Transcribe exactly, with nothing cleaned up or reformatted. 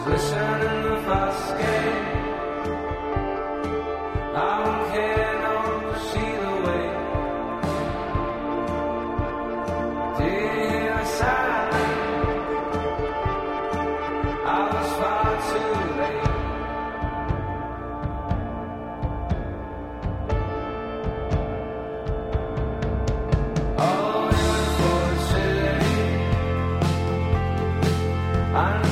glisten in the fast game. I don't care, no, see the way. Do you hear a sound? I was far too late. Oh, you're for the city. I